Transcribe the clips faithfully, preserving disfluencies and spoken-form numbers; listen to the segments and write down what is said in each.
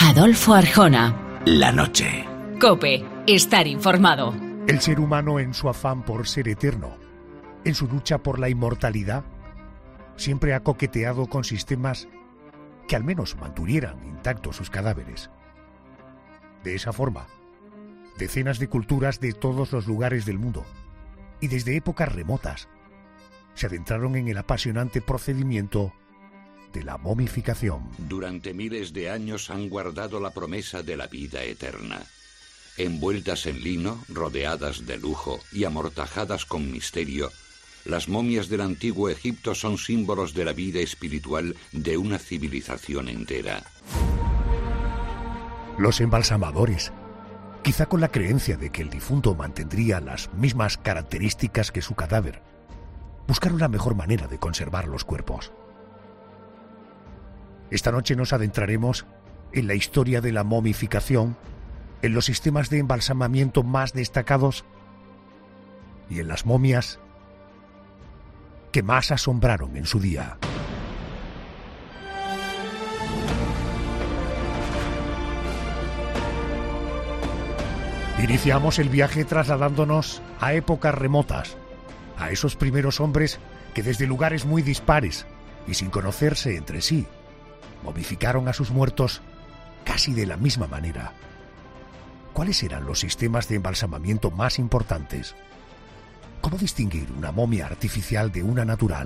Adolfo Arjona. La noche. COPE. Estar informado. El ser humano, en su afán por ser eterno, en su lucha por la inmortalidad, siempre ha coqueteado con sistemas que al menos mantuvieran intactos sus cadáveres. De esa forma, decenas de culturas de todos los lugares del mundo, y desde épocas remotas, se adentraron en el apasionante procedimiento de la momificación. Durante miles de años han guardado la promesa de la vida eterna. Envueltas en lino, rodeadas de lujo y amortajadas con misterio, las momias del antiguo Egipto son símbolos de la vida espiritual de una civilización entera. Los embalsamadores, quizá con la creencia de que el difunto mantendría las mismas características que su cadáver, buscaron la mejor manera de conservar los cuerpos. Esta noche nos adentraremos en la historia de la momificación, en los sistemas de embalsamamiento más destacados y en las momias que más asombraron en su día. Iniciamos el viaje trasladándonos a épocas remotas, a esos primeros hombres que desde lugares muy dispares y sin conocerse entre sí, momificaron a sus muertos casi de la misma manera. ¿Cuáles eran los sistemas de embalsamamiento más importantes? ¿Cómo distinguir una momia artificial de una natural?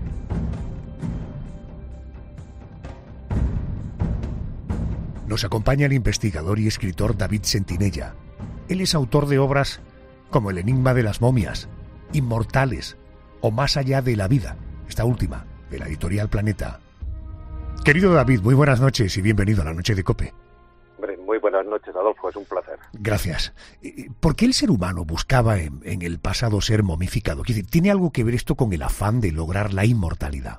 Nos acompaña el investigador y escritor David Sentinella. Él es autor de obras como El enigma de las momias, Inmortales o Más allá de la vida, esta última, de la editorial Planeta. Querido David, muy buenas noches y bienvenido a la Noche de COPE. Hombre, muy buenas noches, Adolfo, es un placer. Gracias. ¿Por qué el ser humano buscaba en, en el pasado ser momificado? ¿Tiene algo que ver esto con el afán de lograr la inmortalidad?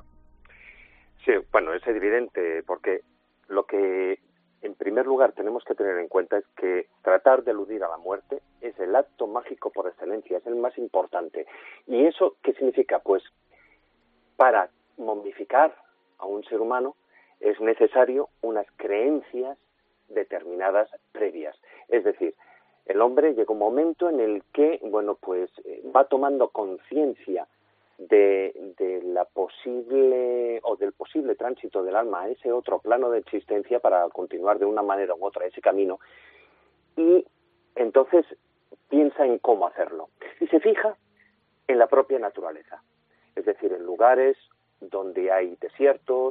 Sí, bueno, es evidente, porque lo que en primer lugar tenemos que tener en cuenta es que tratar de eludir a la muerte es el acto mágico por excelencia, es el más importante. ¿Y eso qué significa? Pues para momificar a un ser humano es necesario unas creencias determinadas previas. Es decir, el hombre llega un momento en el que, bueno, pues eh, va tomando conciencia de, de la posible o del posible tránsito del alma a ese otro plano de existencia para continuar de una manera u otra ese camino, y entonces piensa en cómo hacerlo y se fija en la propia naturaleza, es decir, en lugares donde hay desiertos,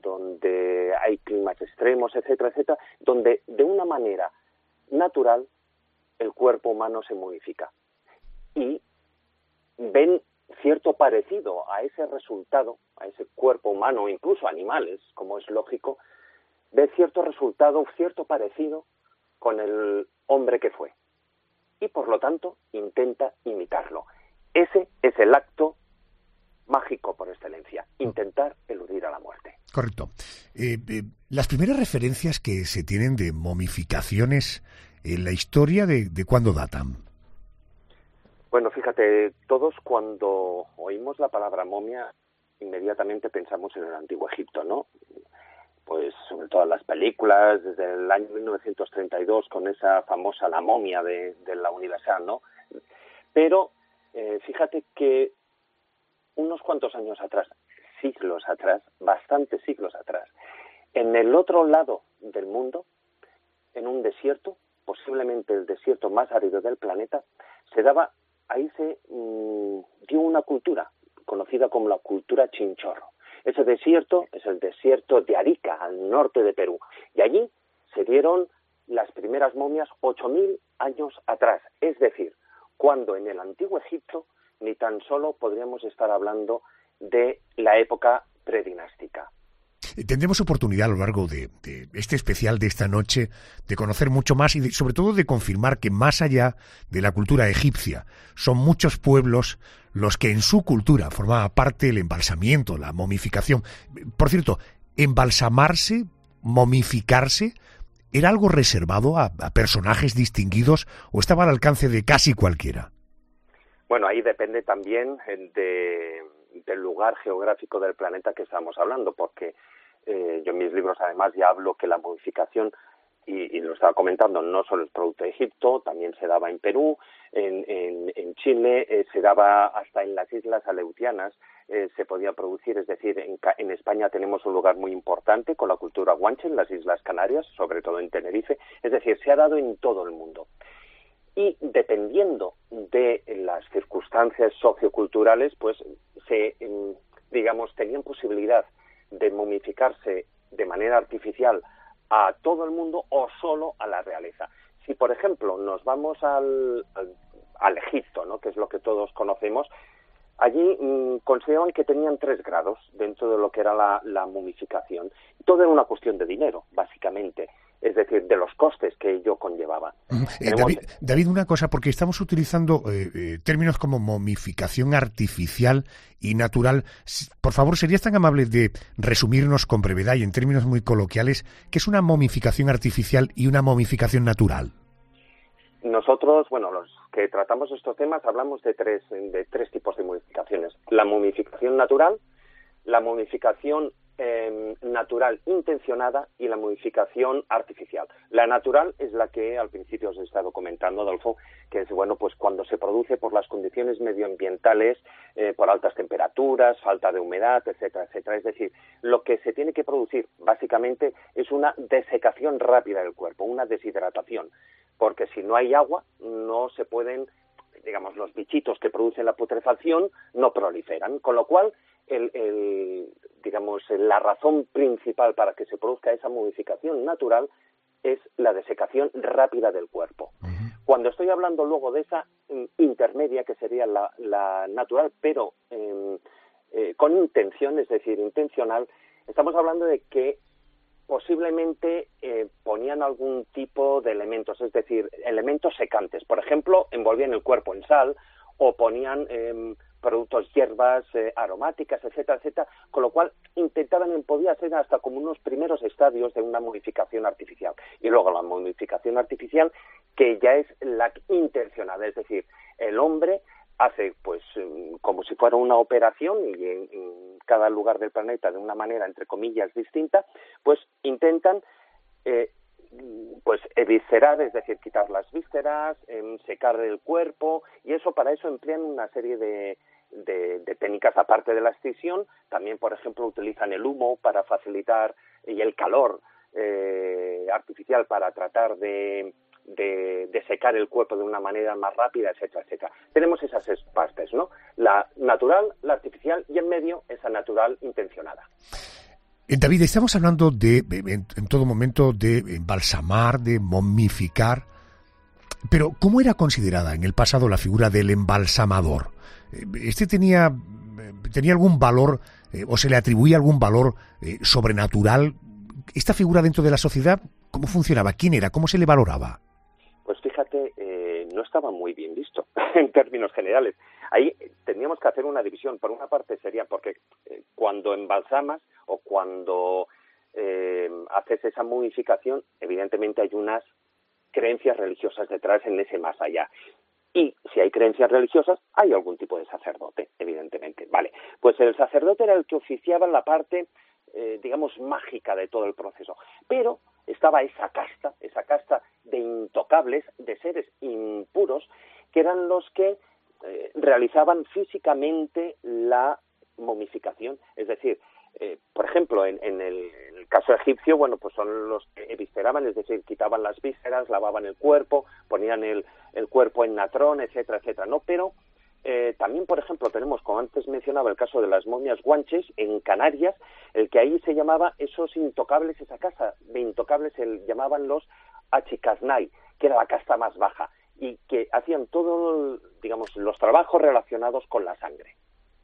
donde hay climas extremos, etcétera, etcétera, donde de una manera natural el cuerpo humano se modifica y ven cierto parecido a ese resultado, a ese cuerpo humano, incluso animales, como es lógico, ve cierto resultado, cierto parecido con el hombre que fue y por lo tanto intenta imitarlo. Ese es el acto mágico por excelencia, intentar eludir a la muerte. Correcto. Eh, eh, las primeras referencias que se tienen de momificaciones en la historia, ¿de, de cuándo datan? Bueno, fíjate, todos cuando oímos la palabra momia, inmediatamente pensamos en el antiguo Egipto, ¿no? Pues sobre todo las películas, desde el año mil novecientos treinta y dos, con esa famosa La momia de, de la Universal, ¿no? Pero eh, fíjate que unos cuantos años atrás, siglos atrás, bastantes siglos atrás, en el otro lado del mundo, en un desierto, posiblemente el desierto más árido del planeta, se daba, ahí se mmm, dio una cultura conocida como la cultura chinchorro. Ese desierto es el desierto de Arica, al norte de Perú, y allí se dieron las primeras momias ocho mil años atrás, es decir, cuando en el antiguo Egipto ni tan solo podríamos estar hablando de la época predinástica. Tendremos oportunidad a lo largo de, de este especial de esta noche de conocer mucho más y de, sobre todo de confirmar que más allá de la cultura egipcia son muchos pueblos los que en su cultura formaba parte el embalsamiento, la momificación. Por cierto, embalsamarse, momificarse, ¿era algo reservado a, a personajes distinguidos o estaba al alcance de casi cualquiera? Bueno, ahí depende también de, del lugar geográfico del planeta que estamos hablando, porque eh, yo en mis libros además ya hablo que la momificación y, y lo estaba comentando, no solo es producto de Egipto, también se daba en Perú, en, en, en Chile, eh, se daba hasta en las islas aleutianas, eh, se podía producir, es decir, en, en España tenemos un lugar muy importante con la cultura guanche, en las Islas Canarias, sobre todo en Tenerife, es decir, se ha dado en todo el mundo. Y dependiendo de las circunstancias socioculturales, pues se, digamos, tenían posibilidad de momificarse de manera artificial a todo el mundo o solo a la realeza. Si, por ejemplo, nos vamos al, al, al Egipto, ¿no?, que es lo que todos conocemos, allí mmm, consideraban que tenían tres grados dentro de lo que era la, la momificación. Todo era una cuestión de dinero, básicamente, es decir, de los costes que ello conllevaba. Eh, Tenemos... David, David, una cosa, porque estamos utilizando eh, eh, términos como momificación artificial y natural. Por favor, ¿serías tan amable de resumirnos con brevedad y en términos muy coloquiales qué es una momificación artificial y una momificación natural? Nosotros, bueno, los que tratamos estos temas hablamos de tres, de tres tipos de momificaciones. La momificación natural, la momificación eh, natural intencionada y la momificación artificial. La natural es la que al principio os he estado comentando, Adolfo, que es, bueno, pues cuando se produce por las condiciones medioambientales, eh, por altas temperaturas, falta de humedad, etcétera, etcétera. Es decir, lo que se tiene que producir básicamente es una desecación rápida del cuerpo, una deshidratación, porque si no hay agua no se pueden, digamos, los bichitos que producen la putrefacción no proliferan, con lo cual el, el, digamos, la razón principal para que se produzca esa modificación natural es la desecación rápida del cuerpo. Uh-huh. Cuando estoy hablando luego de esa um, intermedia, que sería la, la natural, pero eh, eh, con intención, es decir, intencional, estamos hablando de que posiblemente eh, ponían algún tipo de elementos, es decir, elementos secantes. Por ejemplo, envolvían el cuerpo en sal o ponían eh, productos, hierbas eh, aromáticas, etcétera, etcétera, con lo cual intentaban, podía ser hasta como unos primeros estadios de una momificación artificial. Y luego la momificación artificial, que ya es la intencionada, es decir, el hombre hace, pues, como si fuera una operación y en, en cada lugar del planeta de una manera, entre comillas, distinta, pues intentan eh, pues eviscerar, es decir, quitar las vísceras, eh, secar el cuerpo, y eso para eso emplean una serie de, de, de técnicas aparte de la excisión. También, por ejemplo, utilizan el humo para facilitar y el calor eh, artificial para tratar de De, de secar el cuerpo de una manera más rápida, etcétera, etcétera. Tenemos esas partes, ¿no? La natural, la artificial y en medio esa natural intencionada. David, estamos hablando de, en, en todo momento, de embalsamar, de momificar, pero ¿cómo era considerada en el pasado la figura del embalsamador? ¿Este tenía, tenía algún valor eh, o se le atribuía algún valor eh, sobrenatural? ¿Esta figura dentro de la sociedad, cómo funcionaba? ¿Quién era? ¿Cómo se le valoraba? Pues fíjate, eh, no estaba muy bien visto en términos generales. Ahí tendríamos que hacer una división. Por una parte sería porque eh, cuando embalsamas o cuando eh, haces esa momificación, evidentemente hay unas creencias religiosas detrás en ese más allá. Y si hay creencias religiosas, hay algún tipo de sacerdote, evidentemente. Vale, pues el sacerdote era el que oficiaba la parte, eh, digamos, mágica de todo el proceso. Pero estaba esa casta, esa casta de intocables, de seres impuros, que eran los que eh, realizaban físicamente la momificación. Es decir, eh, por ejemplo, en, en, el, en el caso egipcio, bueno, pues son los que evisceraban, es decir, quitaban las vísceras, lavaban el cuerpo, ponían el, el cuerpo en natrón, etcétera, etcétera, ¿no? Pero Eh, también, por ejemplo, tenemos, como antes mencionaba, el caso de las momias guanches en Canarias, el que ahí se llamaba esos intocables, esa casa de intocables, se llamaban los achicasnay, que era la casta más baja, y que hacían todos, digamos, los trabajos relacionados con la sangre.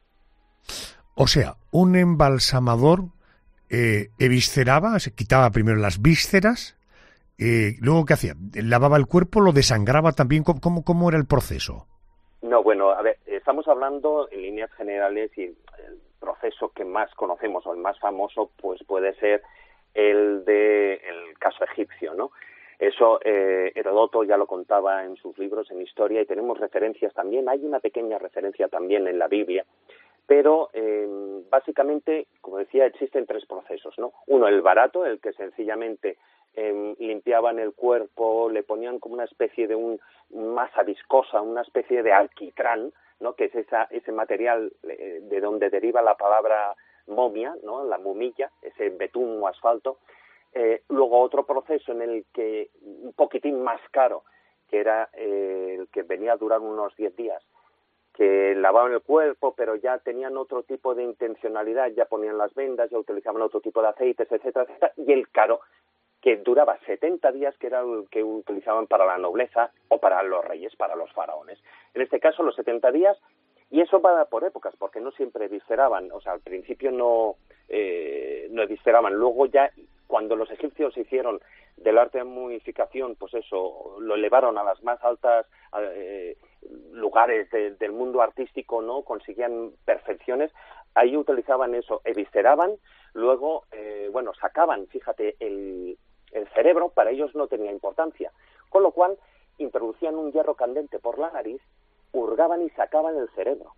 O sea, un embalsamador eh, evisceraba, se quitaba primero las vísceras, eh, luego ¿qué hacía? Lavaba el cuerpo, lo desangraba también. ¿Cómo, cómo era el proceso? No, bueno, a ver, estamos hablando en líneas generales y el proceso que más conocemos o el más famoso pues puede ser el de el caso egipcio, ¿no? Eso eh, Heródoto ya lo contaba en sus libros, en historia, y tenemos referencias también, hay una pequeña referencia también en la Biblia, pero eh, básicamente, como decía, existen tres procesos, ¿no? Uno, el barato, el que sencillamente eh, limpiaban el cuerpo, le ponían como una especie de un masa viscosa, una especie de alquitrán, ¿no? Que es esa, ese material eh, de donde deriva la palabra momia, ¿no? La mumilla, ese betún o asfalto. Eh, luego otro proceso en el que un poquitín más caro, que era eh, el que venía a durar unos diez días, que lavaban el cuerpo, pero ya tenían otro tipo de intencionalidad, ya ponían las vendas, ya utilizaban otro tipo de aceites, etcétera, etcétera, y el caro, que duraba setenta días, que era el que utilizaban para la nobleza o para los reyes, para los faraones. En este caso, los setenta días, y eso va por épocas, porque no siempre visceraban, o sea, al principio no, eh, no visceraban, luego ya, cuando los egipcios hicieron del arte de momificación, pues eso, lo elevaron a las más altas eh, lugares de, del mundo artístico, ¿no? Conseguían perfecciones, ahí utilizaban eso, evisceraban, luego, eh, bueno, sacaban, fíjate, el, el cerebro, para ellos no tenía importancia, con lo cual introducían un hierro candente por la nariz, hurgaban y sacaban el cerebro.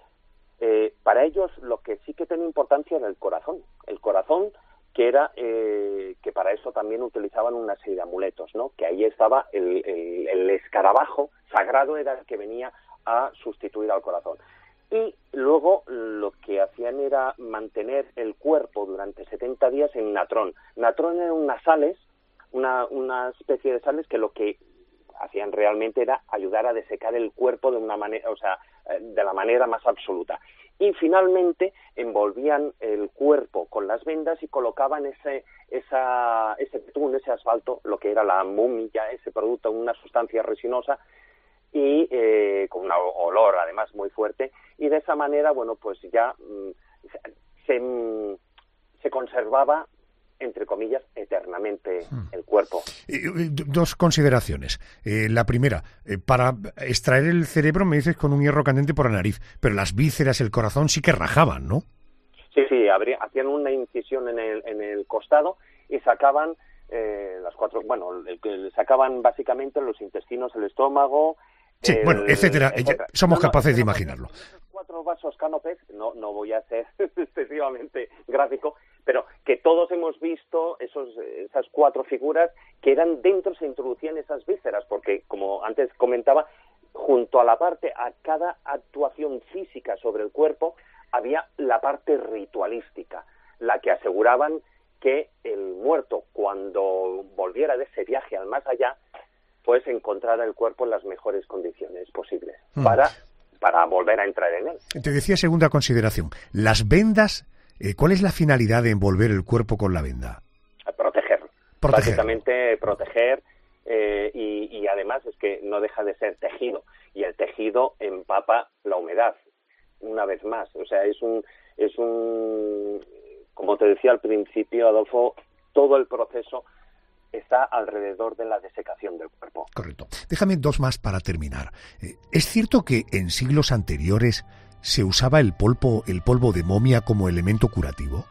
Eh, para ellos lo que sí que tenía importancia era el corazón, el corazón que era eh, que para eso también utilizaban una serie de amuletos, ¿no? Que ahí estaba el, el, el escarabajo sagrado, era el que venía a sustituir al corazón. Y luego lo que hacían era mantener el cuerpo durante setenta días en natrón. Natrón eran unas sales, una, una especie de sales que lo que hacían realmente era ayudar a desecar el cuerpo de una manera, o sea, de la manera más absoluta. Y finalmente envolvían el cuerpo con las vendas y colocaban ese esa ese betún, ese asfalto, lo que era la mumilla, ese producto, una sustancia resinosa y eh, con un olor además muy fuerte, y de esa manera, bueno, pues ya mm, se, mm, se conservaba, entre comillas, eternamente el cuerpo. Eh, dos consideraciones. Eh, la primera, eh, para extraer el cerebro me dices con un hierro candente por la nariz, pero las vísceras, el corazón sí que rajaban, ¿no? Sí, sí, habría, hacían una incisión en el, en el costado y sacaban eh, las cuatro, bueno, el, el, sacaban básicamente los intestinos, el estómago... Sí, el, bueno, etcétera. etcétera. Somos no, no, capaces de imaginarlo. Esos cuatro vasos canopes, no, no voy a ser excesivamente gráfico, pero que todos hemos visto esos, esas cuatro figuras que eran dentro, se introducían esas vísceras, porque como antes comentaba, junto a la parte, a cada actuación física sobre el cuerpo, había la parte ritualística, la que aseguraban que el muerto, cuando volviera de ese viaje al más allá, pues encontrar el cuerpo en las mejores condiciones posibles mm. para, para volver a entrar en él. Te decía segunda consideración, las vendas, eh, ¿cuál es la finalidad de envolver el cuerpo con la venda? Proteger, básicamente proteger eh, y, y además es que no deja de ser tejido y el tejido empapa la humedad una vez más, o sea, es un, es un, como te decía al principio, Adolfo, todo el proceso está alrededor de la desecación del cuerpo. Correcto. Déjame dos más para terminar. Eh, ¿Es cierto que en siglos anteriores se usaba el polvo, el polvo de momia como elemento curativo?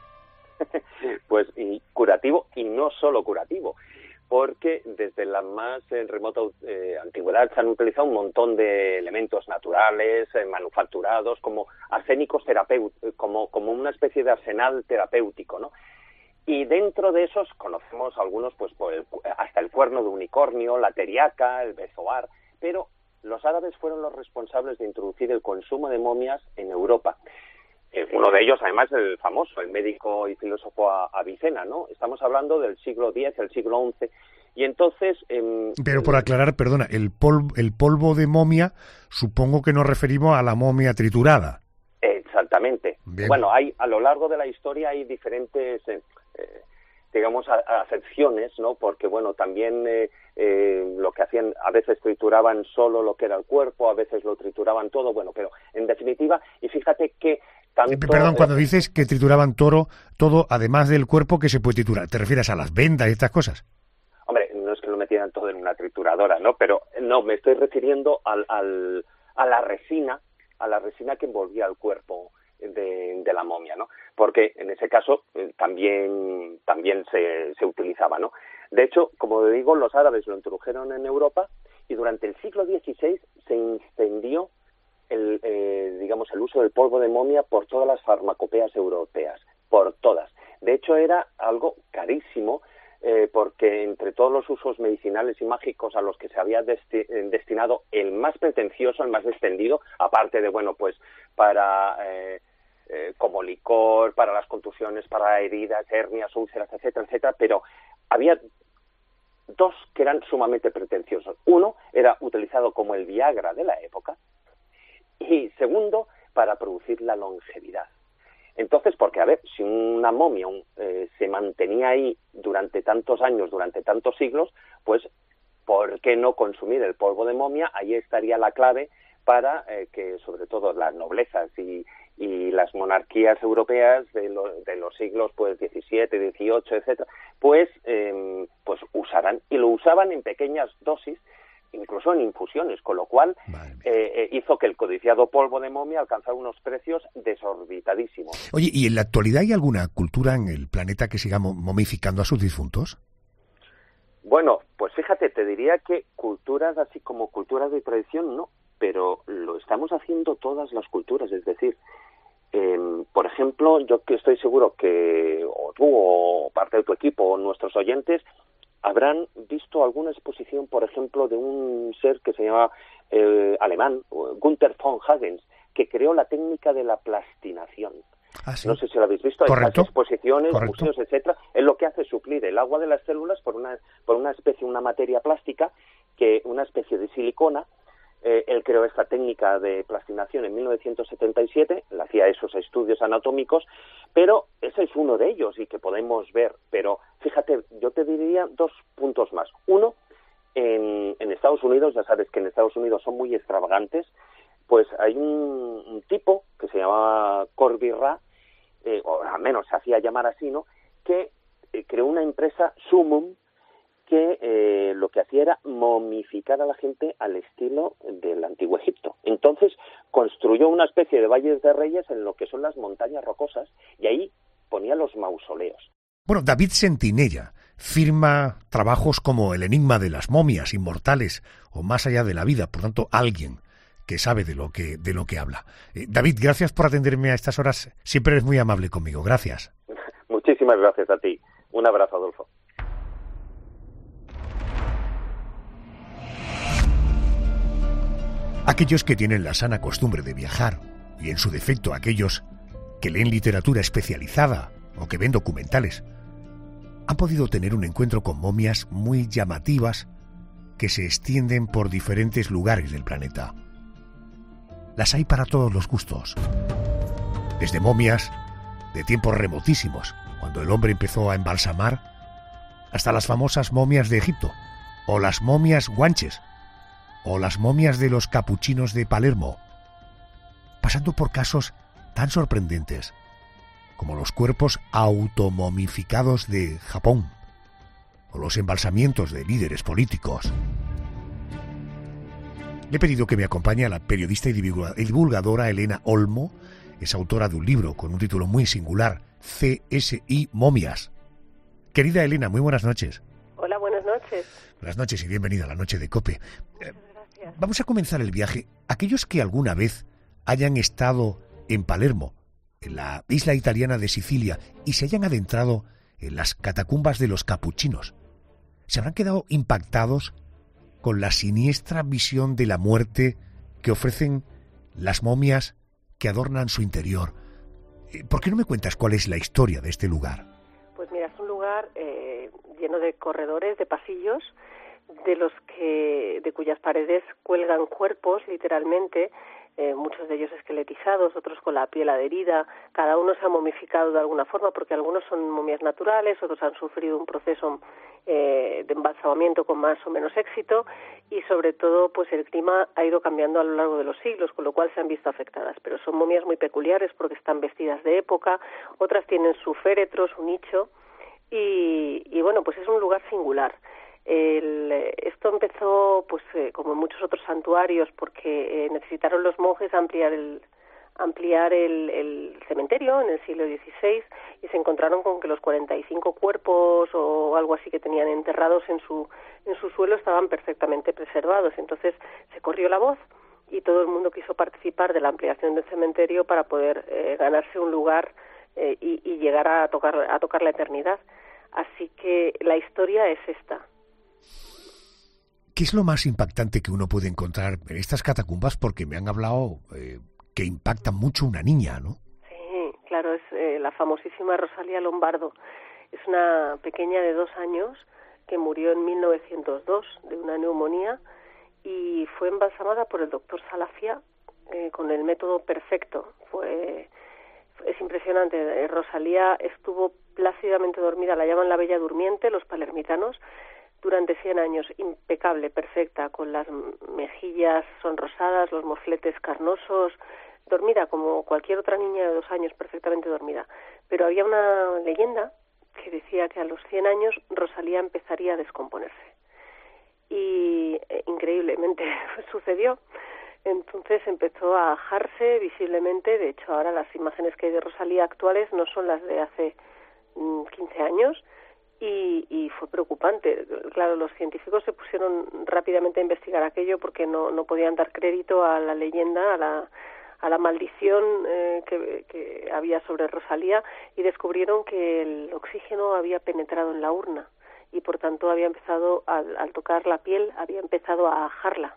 Pues y curativo y no solo curativo, porque desde la más eh, remota eh, antigüedad se han utilizado un montón de elementos naturales, eh, manufacturados, como arsénicos terapéuticos, como, como una especie de arsenal terapéutico, ¿no? Y dentro de esos conocemos algunos, pues por el, hasta el cuerno de unicornio, la teriaca, el bezoar, pero los árabes fueron los responsables de introducir el consumo de momias en Europa. Eh, uno de ellos, además, el famoso, el médico y filósofo Avicena, ¿no? Estamos hablando del siglo diez, el siglo once, y entonces... Eh, pero por aclarar, perdona, el polvo, el polvo de momia, supongo que nos referimos a la momia triturada. Exactamente. Bien. Bueno, hay a lo largo de la historia hay diferentes... Eh, Eh, digamos, a, a acepciones, ¿no? Porque, bueno, también eh, eh, lo que hacían, a veces trituraban solo lo que era el cuerpo, a veces lo trituraban todo, bueno, pero en definitiva, y fíjate que tanto... Eh, perdón, cuando eh, dices que trituraban toro, todo, además del cuerpo, que se puede triturar, ¿te refieres a las vendas y estas cosas? Hombre, no es que lo metieran todo en una trituradora, ¿no? Pero, no, me estoy refiriendo al, al, a la resina, a la resina que envolvía el cuerpo de, de la momia, ¿no? Porque en ese caso eh, también también se, se utilizaba, ¿no? De hecho, como digo, los árabes lo introdujeron en Europa y durante el siglo dieciséis se incendió el eh, digamos el uso del polvo de momia por todas las farmacopeas europeas, por todas. De hecho, era algo carísimo eh, porque entre todos los usos medicinales y mágicos a los que se había desti destinado, el más pretencioso, el más extendido, aparte de, bueno, pues para... Eh, Eh, como licor, para las contusiones, para heridas, hernias, úlceras, etcétera, etcétera, pero había dos que eran sumamente pretenciosos. Uno era utilizado como el Viagra de la época y segundo, para producir la longevidad. Entonces, porque a ver, si una momia un, eh, se mantenía ahí durante tantos años, durante tantos siglos, pues ¿por qué no consumir el polvo de momia? Ahí estaría la clave para eh, que sobre todo las noblezas y y las monarquías europeas de, lo, de los siglos pues diecisiete, dieciocho, etcétera, pues eh, pues usaran, y lo usaban en pequeñas dosis, incluso en infusiones, con lo cual eh, eh, hizo que el codiciado polvo de momia alcanzara unos precios desorbitadísimos. Oye, ¿y en la actualidad hay alguna cultura en el planeta que siga momificando a sus difuntos? Bueno, pues fíjate, te diría que culturas así como culturas de tradición no, pero lo estamos haciendo todas las culturas, es decir, eh, por ejemplo, yo que estoy seguro que o tú o parte de tu equipo o nuestros oyentes habrán visto alguna exposición, por ejemplo, de un ser que se llama eh, alemán, Gunther von Hagens, que creó la técnica de la plastinación. Ah, ¿sí? No sé si lo habéis visto, hay exposiciones, Correcto. museos, etcétera. Es lo que hace suplir el agua de las células por una por una especie, una materia plástica, que una especie de silicona. Eh, él creó esta técnica de plastinación en mil novecientos setenta y siete, le hacía esos estudios anatómicos, pero ese es uno de ellos y que podemos ver. Pero fíjate, yo te diría dos puntos más. Uno, en, en Estados Unidos, ya sabes que en Estados Unidos son muy extravagantes, pues hay un, un tipo que se llamaba Corby Ra, eh, o al menos se hacía llamar así, ¿no?, que eh, creó una empresa, Sumum, que eh, lo que hacía era momificar a la gente al estilo del Antiguo Egipto. Entonces construyó una especie de valles de reyes en lo que son las montañas rocosas y ahí ponía los mausoleos. Bueno, David Sentinella firma trabajos como El enigma de las momias inmortales o Más allá de la vida, por tanto, alguien que sabe de lo que, de lo que habla. Eh, David, gracias por atenderme a estas horas, siempre eres muy amable conmigo, gracias. Muchísimas gracias a ti. Un abrazo, Adolfo. Aquellos que tienen la sana costumbre de viajar, y en su defecto aquellos que leen literatura especializada o que ven documentales, han podido tener un encuentro con momias muy llamativas que se extienden por diferentes lugares del planeta. Las hay para todos los gustos. Desde momias de tiempos remotísimos, cuando el hombre empezó a embalsamar, hasta las famosas momias de Egipto, o las momias guanches, o las momias de los capuchinos de Palermo, pasando por casos tan sorprendentes como los cuerpos automomificados de Japón o los embalsamientos de líderes políticos. Le he pedido que me acompañe a la periodista y divulgadora Elena Olmo, es autora de un libro con un título muy singular, C S I Momias. Querida Elena, muy buenas noches. Hola, buenas noches. Buenas noches y bienvenida a la noche de COPE. Eh, vamos a comenzar el viaje. Aquellos que alguna vez hayan estado en Palermo, en la isla italiana de Sicilia, y se hayan adentrado en las catacumbas de los capuchinos, se habrán quedado impactados con la siniestra visión de la muerte que ofrecen las momias que adornan su interior. ¿Por qué no me cuentas cuál es la historia de este lugar? Pues mira, es un lugar eh, lleno de corredores, de pasillos, de los que, de cuyas paredes cuelgan cuerpos, literalmente, eh, muchos de ellos esqueletizados, otros con la piel adherida. Cada uno se ha momificado de alguna forma, porque algunos son momias naturales, otros han sufrido un proceso eh, de embalsamamiento con más o menos éxito, y sobre todo pues el clima ha ido cambiando a lo largo de los siglos, con lo cual se han visto afectadas. Pero son momias muy peculiares porque están vestidas de época, otras tienen su féretro, su nicho, y, y bueno, pues es un lugar singular. El, esto empezó, pues eh, como en muchos otros santuarios, porque eh, necesitaron los monjes ampliar el ampliar el, el cementerio en el siglo dieciséis, y se encontraron con que los cuarenta y cinco cuerpos o algo así que tenían enterrados en su en su suelo estaban perfectamente preservados. Entonces se corrió la voz y todo el mundo quiso participar de la ampliación del cementerio para poder eh, ganarse un lugar eh, y, y llegar a tocar a tocar la eternidad. Así que la historia es esta. ¿Qué es lo más impactante que uno puede encontrar en estas catacumbas? Porque me han hablado eh, que impacta mucho una niña, ¿no? Sí, claro, es eh, la famosísima Rosalía Lombardo. Es una pequeña de dos años que murió en mil novecientos dos de una neumonía y fue embalsamada por el doctor Salafia eh, con el método perfecto. Fue, es impresionante. Rosalía estuvo plácidamente dormida, la llaman la Bella Durmiente los palermitanos, durante cien años, impecable, perfecta, con las mejillas sonrosadas, los mofletes carnosos, dormida como cualquier otra niña de dos años, perfectamente dormida. Pero había una leyenda que decía que a los cien años Rosalía empezaría a descomponerse. Y eh, increíblemente sucedió. Entonces empezó a ajarse visiblemente. De hecho, ahora las imágenes que hay de Rosalía actuales no son las de hace mmm, quince años, y, y fue preocupante. Claro, los científicos se pusieron rápidamente a investigar aquello porque no, no podían dar crédito a la leyenda, a la, a la maldición eh, que, que había sobre Rosalía, y descubrieron que el oxígeno había penetrado en la urna y por tanto había empezado, al, al tocar la piel, había empezado a ajarla.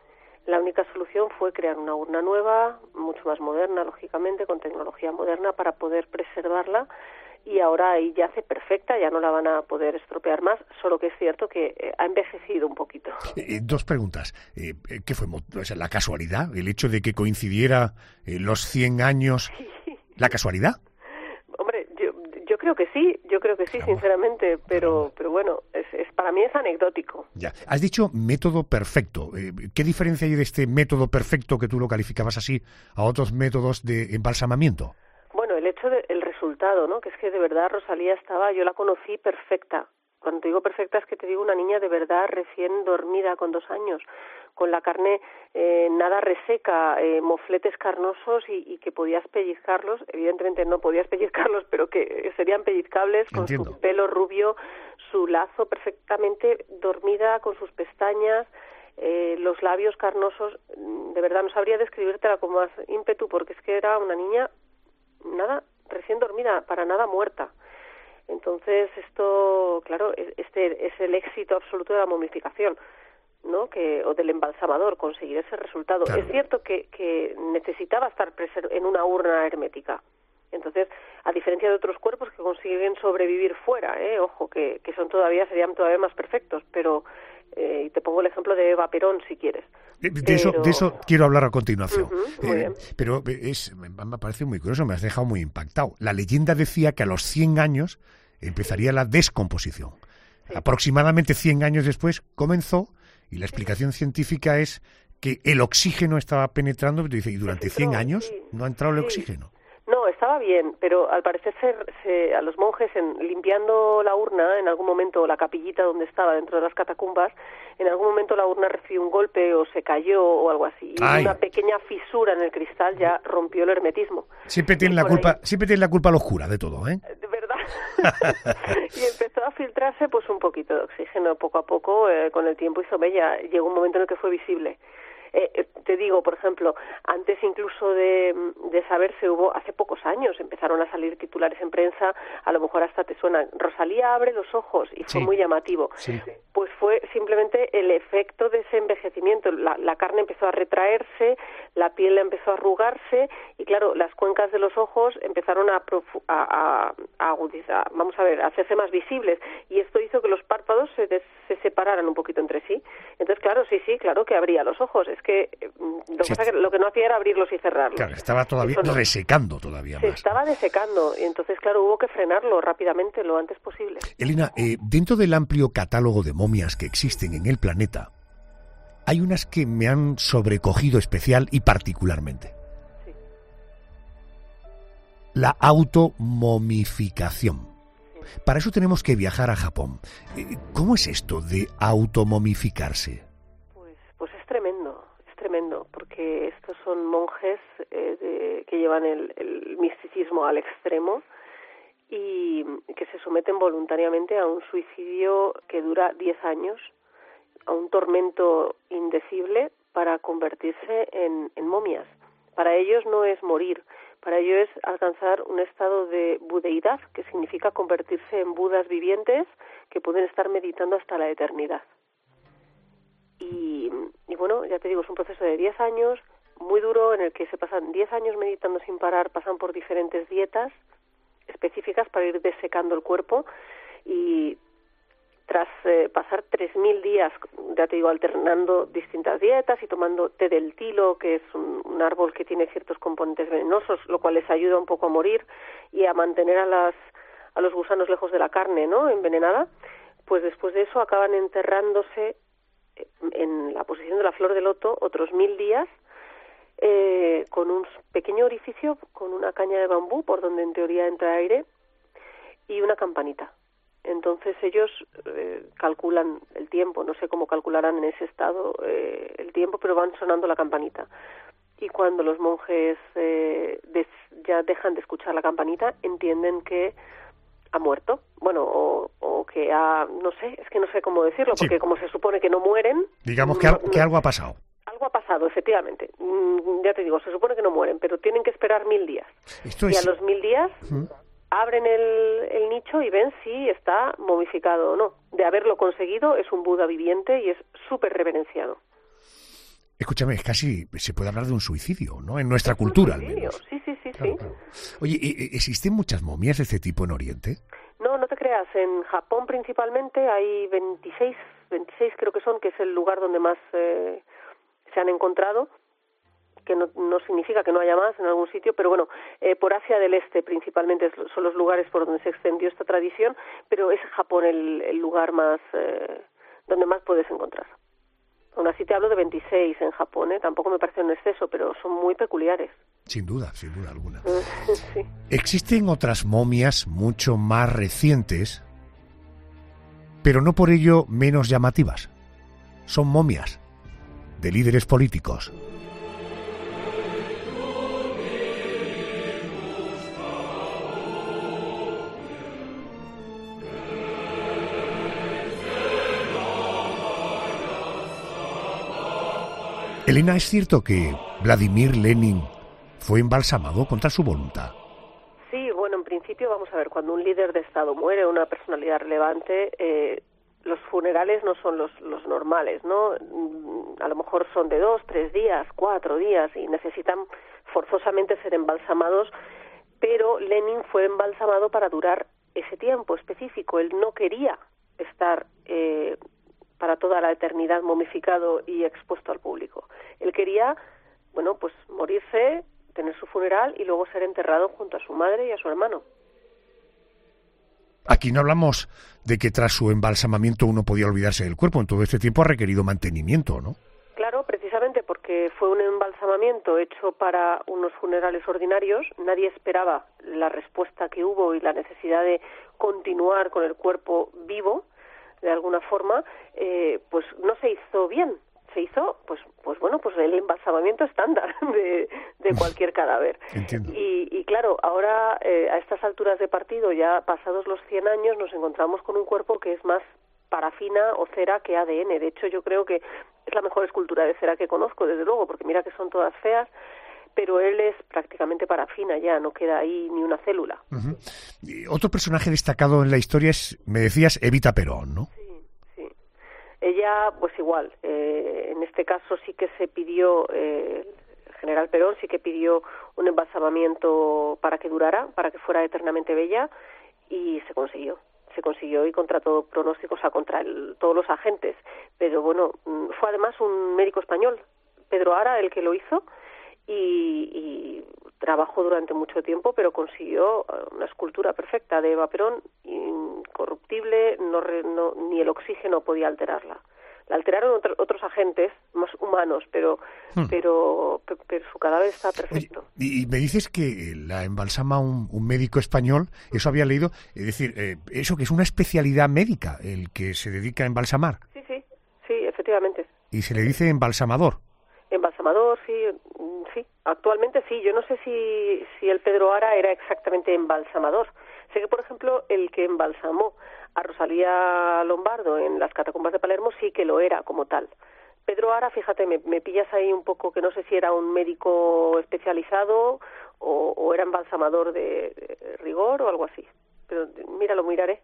La única solución fue crear una urna nueva, mucho más moderna, lógicamente, con tecnología moderna para poder preservarla, y ahora ahí yace perfecta, ya no la van a poder estropear más, solo que es cierto que eh, ha envejecido un poquito. Eh, dos preguntas. Eh, ¿Qué fue? O sea, ¿la casualidad? ¿El hecho de que coincidiera eh, los cien años? ¿La casualidad? Hombre, yo, yo creo que sí, yo creo que sí, Caramba. sinceramente, pero Caramba. pero bueno, es, es para mí es anecdótico. Ya. Has dicho método perfecto. Eh, ¿Qué diferencia hay de este método perfecto, que tú lo calificabas así, a otros métodos de embalsamamiento? Bueno, el hecho de, el resultado, ¿no? Que es que de verdad Rosalía estaba, yo la conocí perfecta. Cuando te digo perfecta es que te digo una niña de verdad recién dormida con dos años, con la carne eh, nada reseca, eh, mofletes carnosos y, y que podías pellizcarlos. Evidentemente no podías pellizcarlos, pero que serían pellizcables. Entiendo. Con su pelo rubio, su lazo perfectamente dormida, con sus pestañas, eh, los labios carnosos. De verdad no sabría describírtela con más ímpetu, porque es que era una niña nada, recién dormida, para nada muerta. Entonces esto, claro, este es el éxito absoluto de la momificación, ¿no? Que, o del embalsamador, conseguir ese resultado. Claro. Es cierto que, que necesitaba estar en una urna hermética. Entonces, a diferencia de otros cuerpos que consiguen sobrevivir fuera, ¿eh? Ojo, que, que son todavía, serían todavía más perfectos, pero eh, y te pongo el ejemplo de Eva Perón, si quieres. De, de, pero... eso, de eso quiero hablar a continuación. Uh-huh, muy eh, bien. Pero es, me parece muy curioso, me has dejado muy impactado. La leyenda decía que a los cien años empezaría la descomposición. Sí. Aproximadamente cien años después comenzó, y la explicación sí. científica es que el oxígeno estaba penetrando, y dice, y durante cien años sí. no ha entrado el sí. oxígeno. No, estaba bien, pero al parecer se, se, a los monjes, en, limpiando la urna, en algún momento, la capillita donde estaba dentro de las catacumbas, en algún momento la urna recibió un golpe o se cayó o algo así. Y una pequeña fisura en el cristal ya rompió el hermetismo. Siempre tiene la culpa, ahí... siempre tiene la culpa los curas de todo, ¿eh? De verdad. Y empezó a filtrarse pues un poquito de oxígeno poco a poco, eh, con el tiempo hizo mella. Llegó un momento en el que fue visible. Eh, te digo, por ejemplo, antes incluso de, de saberse, hubo hace pocos años, empezaron a salir titulares en prensa, a lo mejor hasta te suena, Rosalía abre los ojos, y fue sí. muy llamativo. Sí. Pues fue simplemente el efecto de ese envejecimiento, la, la carne empezó a retraerse, la piel empezó a arrugarse, y claro, las cuencas de los ojos empezaron a, profu- a, a, a agudizar, vamos a ver, a hacerse más visibles, y esto hizo que los párpados se, des- se separaran un poquito entre sí. Entonces, claro, sí, sí, claro que abría los ojos, es que lo, sí, que, lo que no hacía era abrirlos y cerrarlos. Claro, estaba todavía no. resecando todavía Se más. Se estaba desecando, y entonces, claro, hubo que frenarlo rápidamente, lo antes posible. Elena, eh, dentro del amplio catálogo de momias que existen en el planeta, hay unas que me han sobrecogido especial y particularmente. Sí. La automomificación. Sí. Para eso tenemos que viajar a Japón. ¿Cómo es esto de automomificarse? Pues es tremendo, es tremendo, porque estos son monjes eh, de, que llevan el, el misticismo al extremo y que se someten voluntariamente a un suicidio que dura diez años, a un tormento indecible para convertirse en, en momias. Para ellos no es morir, Para ello es alcanzar un estado de budeidad, que significa convertirse en budas vivientes que pueden estar meditando hasta la eternidad. Y, y bueno, ya te digo, es un proceso de diez años, muy duro, en el que se pasan diez años meditando sin parar, pasan por diferentes dietas específicas para ir desecando el cuerpo, y tras eh, pasar tres mil días, ya te digo, alternando distintas dietas y tomando té del tilo, que es un, un árbol que tiene ciertos componentes venenosos, lo cual les ayuda un poco a morir y a mantener a las a los gusanos lejos de la carne, ¿no?, envenenada, pues después de eso acaban enterrándose en la posición de la flor de loto otros mil días, eh, con un pequeño orificio, con una caña de bambú por donde en teoría entra aire y una campanita. Entonces ellos eh, calculan el tiempo, no sé cómo calcularán en ese estado eh, el tiempo, pero van sonando la campanita. Y cuando los monjes eh, des, ya dejan de escuchar la campanita, entienden que ha muerto, bueno, o, o que ha, no sé, es que no sé cómo decirlo, porque sí, como se supone que no mueren... Digamos que, no, que algo ha pasado. Algo ha pasado, efectivamente. Mm, ya te digo, se supone que no mueren, pero tienen que esperar mil días. Esto y es... a los mil días... Uh-huh. Abren el, el nicho y ven si está momificado o no. De haberlo conseguido, es un Buda viviente y es súper reverenciado. Escúchame, es casi se puede hablar de un suicidio, ¿no? En nuestra cultura, al menos. Sí, sí, sí, claro, sí. Claro. Oye, ¿existen muchas momias de este tipo en Oriente? No, no te creas. En Japón principalmente hay veintiséis, veintiséis creo que son, que es el lugar donde más eh, se han encontrado, que no, no significa que no haya más en algún sitio, pero bueno, eh, por Asia del Este principalmente son los lugares por donde se extendió esta tradición, pero es Japón el, el lugar más eh, donde más puedes encontrar. Aún así te hablo de veintiséis en Japón, ¿eh? Tampoco me parece un exceso, pero son muy peculiares. Sin duda, sin duda alguna. Sí. Existen otras momias mucho más recientes, pero no por ello menos llamativas. Son momias de líderes políticos. Elena, ¿es cierto que Vladimir Lenin fue embalsamado contra su voluntad? Sí, bueno, en principio, vamos a ver, cuando un líder de Estado muere, una personalidad relevante, eh, los funerales no son los, los normales, ¿no? A lo mejor son de dos, tres días, cuatro días y necesitan forzosamente ser embalsamados, pero Lenin fue embalsamado para durar ese tiempo específico. Él no quería estar... Eh, para toda la eternidad momificado y expuesto al público. Él quería, bueno, pues morirse, tener su funeral y luego ser enterrado junto a su madre y a su hermano. Aquí no hablamos de que tras su embalsamamiento uno podía olvidarse del cuerpo. En todo este tiempo ha requerido mantenimiento, ¿no? Claro, precisamente porque fue un embalsamamiento hecho para unos funerales ordinarios. Nadie esperaba la respuesta que hubo y la necesidad de continuar con el cuerpo vivo, de alguna forma, eh, pues no se hizo bien. Se hizo, pues, pues bueno, pues el embalsamamiento estándar de, de cualquier cadáver. Entiendo. Y, y claro, ahora eh, a estas alturas de partido, ya pasados los cien años, nos encontramos con un cuerpo que es más parafina o cera que A D N. De hecho, yo creo que es la mejor escultura de cera que conozco, desde luego, porque mira que son todas feas, pero él es prácticamente parafina ya, no queda ahí ni una célula. Uh-huh. Y otro personaje destacado en la historia es, me decías, Evita Perón, ¿no? Sí, sí. Ella, pues igual, eh, en este caso sí que se pidió, eh, el general Perón sí que pidió un embalsamamiento para que durara, para que fuera eternamente bella, y se consiguió. Se consiguió y contra todo pronóstico, o sea, contra el, todos los agentes. Pero bueno, fue además un médico español, Pedro Ara, el que lo hizo, Y, y trabajó durante mucho tiempo, pero consiguió una escultura perfecta de Eva Perón, incorruptible, no, no, ni el oxígeno podía alterarla. La alteraron otro, otros agentes más humanos, pero, hmm. pero, pero su cadáver está perfecto. Oye, y me dices que la embalsama un, un médico español, eso había leído, es decir, eh, eso que es una especialidad médica, el que se dedica a embalsamar. Sí, sí, sí, efectivamente. Y se le dice embalsamador. Embalsamador, sí, sí, actualmente sí. Yo no sé si, si el Pedro Ara era exactamente embalsamador. Sé que, por ejemplo, el que embalsamó a Rosalía Lombardo en las catacumbas de Palermo sí que lo era como tal. Pedro Ara, fíjate, me, me pillas ahí un poco que no sé si era un médico especializado o, o era embalsamador de, de rigor o algo así. Pero mira, lo miraré.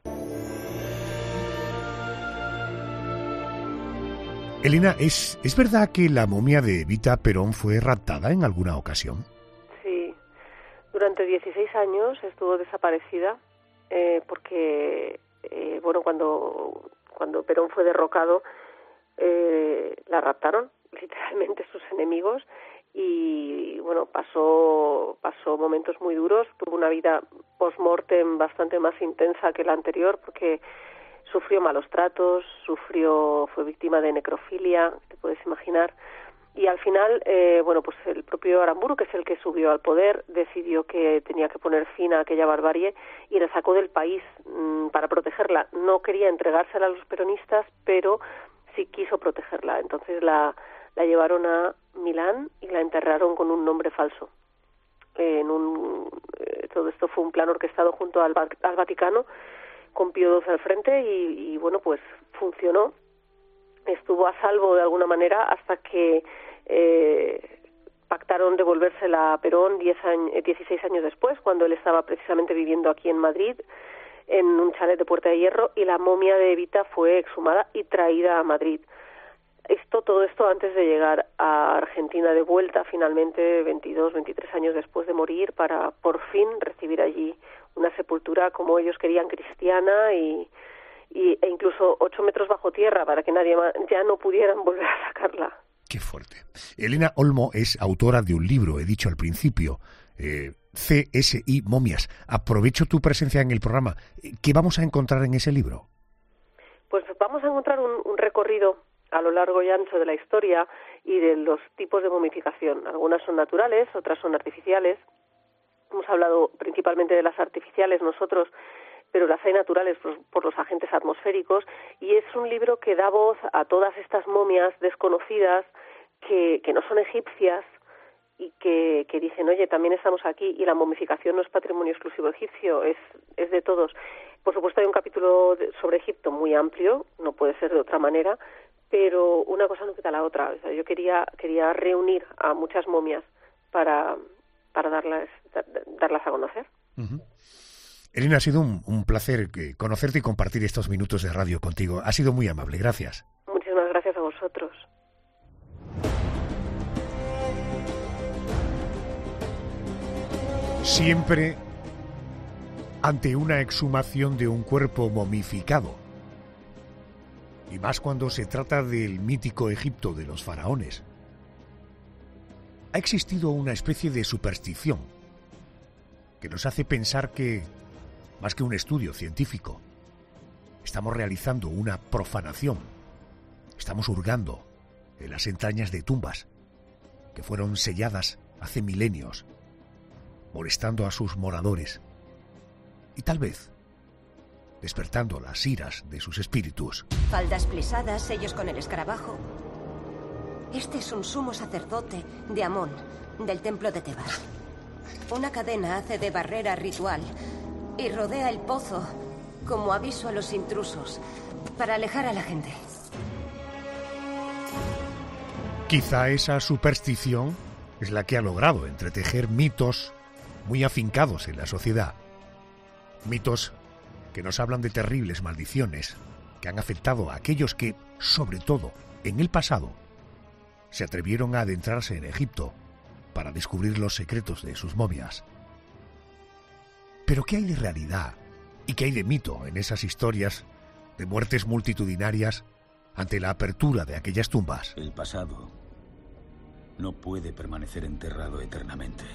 Elena, ¿es, ¿es verdad que la momia de Evita Perón fue raptada en alguna ocasión? Sí, durante dieciséis años estuvo desaparecida eh, porque, eh, bueno, cuando, cuando Perón fue derrocado, eh, la raptaron, literalmente sus enemigos, y bueno, pasó pasó momentos muy duros, tuvo una vida post-mortem bastante más intensa que la anterior porque sufrió malos tratos, sufrió fue víctima de necrofilia, te puedes imaginar, y al final, eh, bueno, pues el propio Aramburu, que es el que subió al poder, decidió que tenía que poner fin a aquella barbarie y la sacó del país mmm, para protegerla. No quería entregársela a los peronistas, pero sí quiso protegerla, entonces la la llevaron a Milán y la enterraron con un nombre falso. En un, eh, todo esto fue un plan orquestado junto al, al Vaticano, con Pío doce al frente, y, y bueno, pues funcionó. Estuvo a salvo de alguna manera hasta que eh, pactaron devolvérsela a Perón diez años, dieciséis años después, cuando él estaba precisamente viviendo aquí en Madrid, en un chalet de Puerta de Hierro, y la momia de Evita fue exhumada y traída a Madrid. Esto, todo esto antes de llegar a Argentina de vuelta, finalmente veintidós, veintitrés años después de morir, para por fin recibir allí una sepultura como ellos querían, cristiana, y, y e incluso ocho metros bajo tierra para que nadie más, ya no pudieran volver a sacarla. Qué fuerte. Elena Olmo es autora de un libro, he dicho al principio, eh, C S I Momias. Aprovecho tu presencia en el programa. ¿Qué vamos a encontrar en ese libro? Pues vamos a encontrar un, un recorrido a lo largo y ancho de la historia y de los tipos de momificación. Algunas son naturales, otras son artificiales. Hemos hablado principalmente de las artificiales nosotros, pero las hay naturales por, por los agentes atmosféricos, y es un libro que da voz a todas estas momias desconocidas que, que no son egipcias y que, que dicen, oye, también estamos aquí, y la momificación no es patrimonio exclusivo egipcio, es, es de todos. Por supuesto hay un capítulo de, sobre Egipto muy amplio, no puede ser de otra manera, pero una cosa no quita la otra. O sea, yo quería quería reunir a muchas momias para para darlas darlas a conocer. Uh-huh. Elena, ha sido un, un placer conocerte y compartir estos minutos de radio contigo. Ha sido muy amable, gracias. Muchísimas gracias a vosotros. Siempre ante una exhumación de un cuerpo momificado, y más cuando se trata del mítico Egipto de los faraones, ha existido una especie de superstición que nos hace pensar que, más que un estudio científico, estamos realizando una profanación. Estamos hurgando en las entrañas de tumbas que fueron selladas hace milenios, molestando a sus moradores y tal vez despertando las iras de sus espíritus. Faldas plisadas, sellos con el escarabajo. Este es un sumo sacerdote de Amón, del templo de Tebas. Una cadena hace de barrera ritual y rodea el pozo como aviso a los intrusos para alejar a la gente. Quizá esa superstición es la que ha logrado entretejer mitos muy afincados en la sociedad. Mitos que nos hablan de terribles maldiciones que han afectado a aquellos que, sobre todo en el pasado, se atrevieron a adentrarse en Egipto para descubrir los secretos de sus momias. Pero ¿qué hay de realidad y qué hay de mito en esas historias de muertes multitudinarias ante la apertura de aquellas tumbas? El pasado no puede permanecer enterrado eternamente.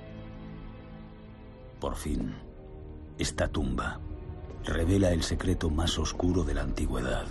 Por fin, esta tumba revela el secreto más oscuro de la antigüedad.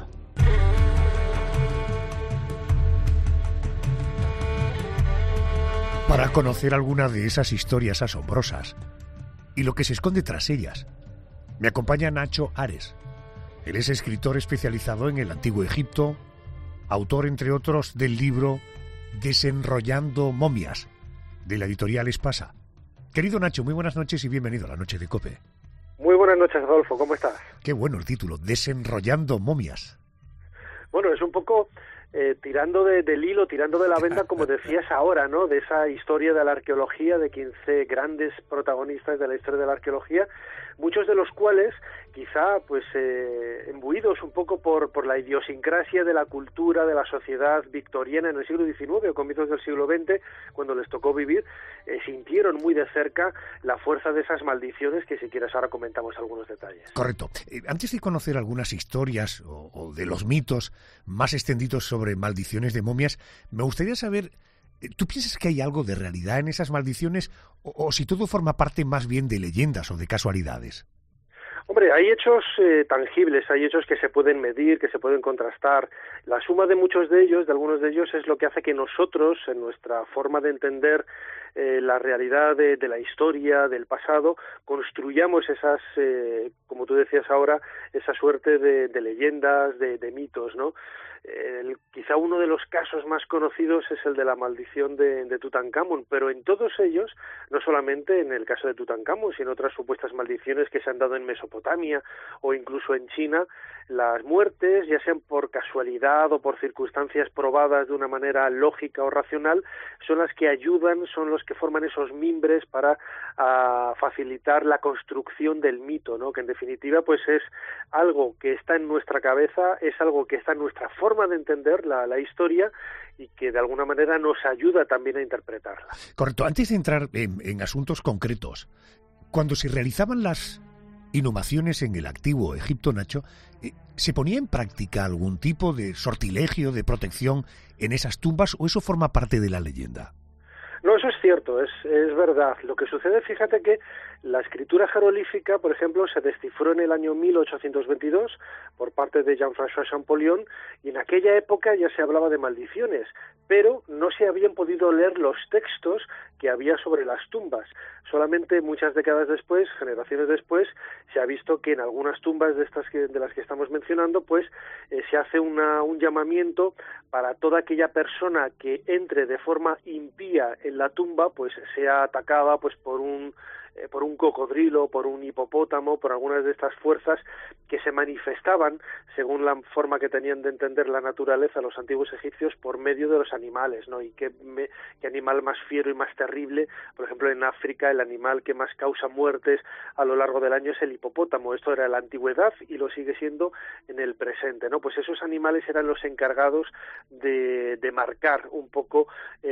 Para conocer alguna de esas historias asombrosas y lo que se esconde tras ellas, me acompaña Nacho Ares. Él es escritor especializado en el Antiguo Egipto, autor, entre otros, del libro Desenrollando momias, de la editorial Espasa. Querido Nacho, muy buenas noches y bienvenido a la Noche de COPE. Muy buenas noches, Adolfo, ¿cómo estás? Qué bueno el título, Desenrollando momias. Bueno, es un poco eh, tirando de, del hilo, tirando de la venda, como decías ahora, ¿no? De esa historia de la arqueología, de quince grandes protagonistas de la historia de la arqueología, muchos de los cuales quizá pues eh, imbuidos un poco por, por la idiosincrasia de la cultura, de la sociedad victoriana en el siglo diecinueve o comienzos del siglo veinte, cuando les tocó vivir, eh, sintieron muy de cerca la fuerza de esas maldiciones, que si quieres ahora comentamos algunos detalles. Correcto. Eh, antes de conocer algunas historias o, o de los mitos más extendidos sobre maldiciones de momias, me gustaría saber, ¿tú piensas que hay algo de realidad en esas maldiciones o, o si todo forma parte más bien de leyendas o de casualidades? Hombre, hay hechos eh, tangibles, hay hechos que se pueden medir, que se pueden contrastar. La suma de muchos de ellos, de algunos de ellos, es lo que hace que nosotros, en nuestra forma de entender eh, la realidad de, de la historia, del pasado, construyamos esas, eh, como tú decías ahora, esa suerte de, de leyendas, de, de mitos, ¿no? El, quizá uno de los casos más conocidos es el de la maldición de, de Tutankamón, pero en todos ellos, no solamente en el caso de Tutankamón, sino otras supuestas maldiciones que se han dado en Mesopotamia o incluso en China, las muertes, ya sean por casualidad o por circunstancias probadas de una manera lógica o racional, son las que ayudan, son los que forman esos mimbres para a, facilitar la construcción del mito, ¿no? Que en definitiva pues es algo que está en nuestra cabeza, es algo que está en nuestra forma de entender la, la historia y que de alguna manera nos ayuda también a interpretarla. Correcto. Antes de entrar en, en asuntos concretos, cuando se realizaban las inhumaciones en el antiguo Egipto, Nacho, eh, ¿se ponía en práctica algún tipo de sortilegio, de protección en esas tumbas o eso forma parte de la leyenda? No, eso es cierto, es, es verdad. Lo que sucede, fíjate que la escritura jeroglífica, por ejemplo, se descifró en el año mil ochocientos veintidós por parte de Jean-François Champollion y en aquella época ya se hablaba de maldiciones, pero no se habían podido leer los textos que había sobre las tumbas. Solamente muchas décadas después, generaciones después, se ha visto que en algunas tumbas de estas que, de las que estamos mencionando, pues eh, se hace una, un llamamiento para toda aquella persona que entre de forma impía en la tumba, pues sea atacada pues por un eh, por un cocodrilo, por un hipopótamo, por algunas de estas fuerzas que se manifestaban, según la forma que tenían de entender la naturaleza los antiguos egipcios, por medio de los animales, ¿no? Y qué, me, qué animal más fiero y más terrible. Por ejemplo, en África el animal que más causa muertes a lo largo del año es el hipopótamo. Esto era en la antigüedad y lo sigue siendo en el presente, ¿no? Pues esos animales eran los encargados de, de marcar un poco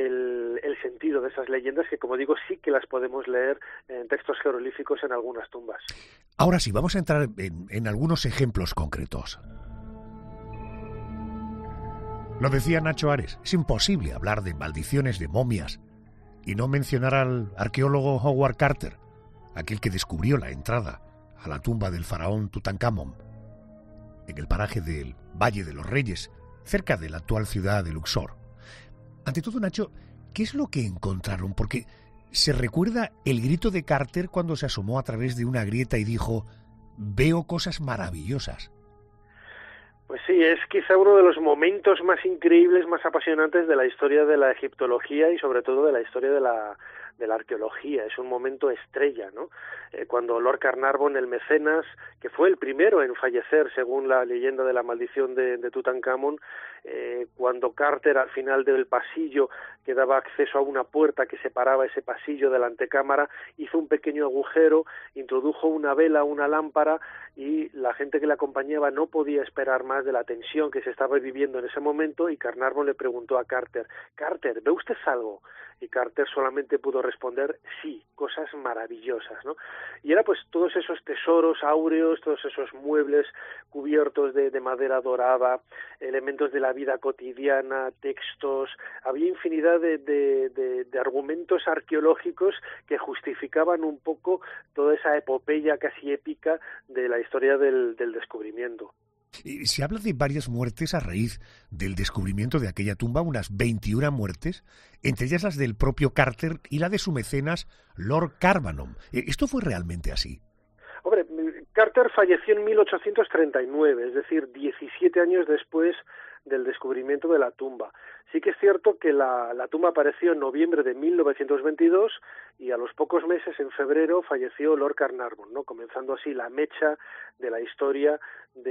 el, el sentido de esas leyendas que, como digo, sí que las podemos leer en textos jeroglíficos en algunas tumbas. Ahora sí, vamos a entrar en, en algunos ejemplos concretos. Lo decía Nacho Ares, es imposible hablar de maldiciones de momias y no mencionar al arqueólogo Howard Carter, aquel que descubrió la entrada a la tumba del faraón Tutankamón, en el paraje del Valle de los Reyes, cerca de la actual ciudad de Luxor. Ante todo, Nacho, ¿qué es lo que encontraron? Porque se recuerda el grito de Carter cuando se asomó a través de una grieta y dijo: «Veo cosas maravillosas». Pues sí, es quizá uno de los momentos más increíbles, más apasionantes de la historia de la egiptología y sobre todo de la historia de la de la arqueología. Es un momento estrella, ¿no? Eh, cuando Lord Carnarvon, el mecenas, que fue el primero en fallecer según la leyenda de la maldición de, de Tutankamón, eh, cuando Carter al final del pasillo que daba acceso a una puerta que separaba ese pasillo de la antecámara, hizo un pequeño agujero, introdujo una vela, una lámpara y la gente que le acompañaba no podía esperar más de la tensión que se estaba viviendo en ese momento y Carnarvon le preguntó a Carter: «Carter, ¿ve usted algo?». Y Carter solamente pudo responder: sí, cosas maravillosas, ¿no? Y era pues todos esos tesoros áureos, todos esos muebles cubiertos de, de madera dorada, elementos de la vida cotidiana, textos, había infinidad de, de, de, de argumentos arqueológicos que justificaban un poco toda esa epopeya casi épica de la historia del, del descubrimiento. Se habla de varias muertes a raíz del descubrimiento de aquella tumba, unas veintiuna muertes, entre ellas las del propio Carter y la de su mecenas Lord Carnarvon. ¿Esto fue realmente así? Hombre, Carter falleció en mil ochocientos treinta y nueve, es decir, diecisiete años después del descubrimiento de la tumba. Sí que es cierto que la, la tumba apareció en noviembre de mil novecientos veintidós y a los pocos meses, en febrero, falleció Lord Carnarvon, ¿no? Comenzando así la mecha de la historia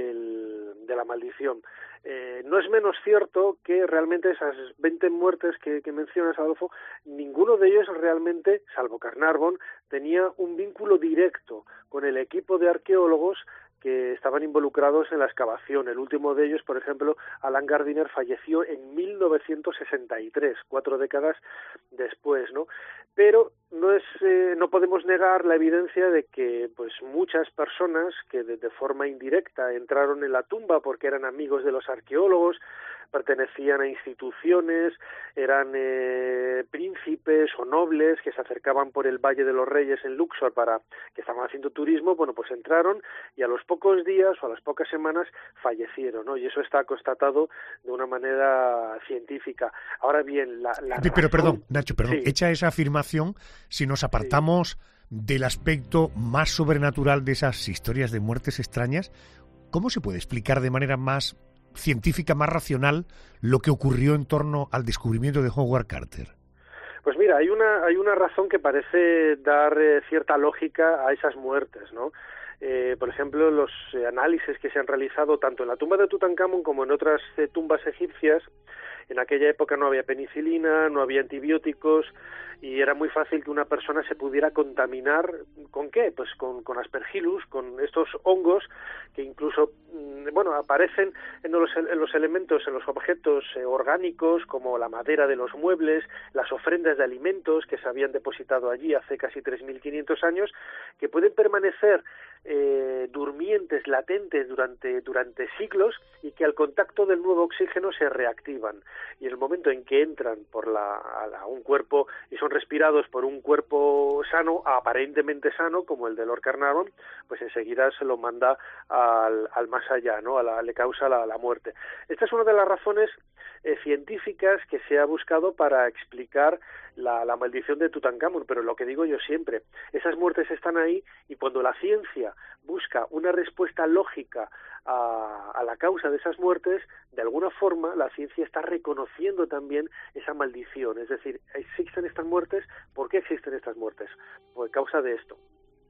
del, de la maldición. Eh, no es menos cierto que realmente esas veinte muertes que, que mencionas, Adolfo, ninguno de ellos realmente, salvo Carnarvon, tenía un vínculo directo con el equipo de arqueólogos que estaban involucrados en la excavación. El último de ellos, por ejemplo, Alan Gardiner, falleció en mil novecientos sesenta y tres, cuatro décadas después, ¿no? Pero no es, eh, no podemos negar la evidencia de que, pues, muchas personas que de, de forma indirecta entraron en la tumba porque eran amigos de los arqueólogos, pertenecían a instituciones, eran eh, príncipes o nobles que se acercaban por el Valle de los Reyes en Luxor para que estaban haciendo turismo, bueno, pues entraron y a los pocos días o a las pocas semanas fallecieron, ¿no? Y eso está constatado de una manera científica. Ahora bien, la, la Pero, razón... perdón, Nacho, perdón, sí. hecha esa afirmación, si nos apartamos sí. del aspecto más sobrenatural de esas historias de muertes extrañas, ¿cómo se puede explicar de manera más científica, más racional, lo que ocurrió en torno al descubrimiento de Howard Carter? Pues mira, hay una hay una razón que parece dar eh, cierta lógica a esas muertes, ¿no? Eh, por ejemplo, los eh, análisis que se han realizado tanto en la tumba de Tutankamón como en otras eh, tumbas egipcias. En aquella época no había penicilina, no había antibióticos y era muy fácil que una persona se pudiera contaminar. ¿Con qué? Pues con, con aspergillus, con estos hongos que incluso, bueno, aparecen en los, en los elementos, en los objetos eh, orgánicos, como la madera de los muebles, las ofrendas de alimentos que se habían depositado allí hace casi tres mil quinientos años, que pueden permanecer eh, durmientes, latentes durante, durante siglos y que al contacto del nuevo oxígeno se reactivan. Y en el momento en que entran por la, a, a un cuerpo y son respirados por un cuerpo sano, aparentemente sano, como el de Lord Carnarvon, pues enseguida se lo manda al, al más allá, ¿no? A la, le causa la, la muerte. Esta es una de las razones eh, científicas que se ha buscado para explicar la, la maldición de Tutankamón, pero lo que digo yo siempre, esas muertes están ahí y cuando la ciencia busca una respuesta lógica a, a la causa de esas muertes, de alguna forma la ciencia está reconociendo también esa maldición, es decir, existen estas muertes, ¿por qué existen estas muertes? Por causa de esto.